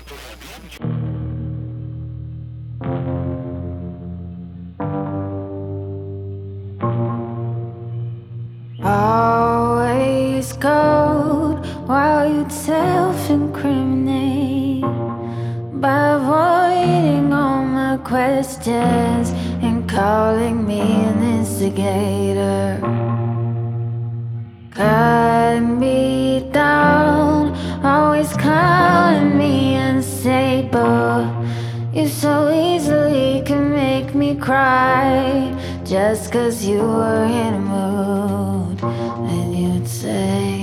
Always cold while you'd self-incriminate by avoiding all my questions and calling me an instigator. Cutting me down, always calling me unstable. You so easily can make me cry just 'cause you were in a mood. And you'd say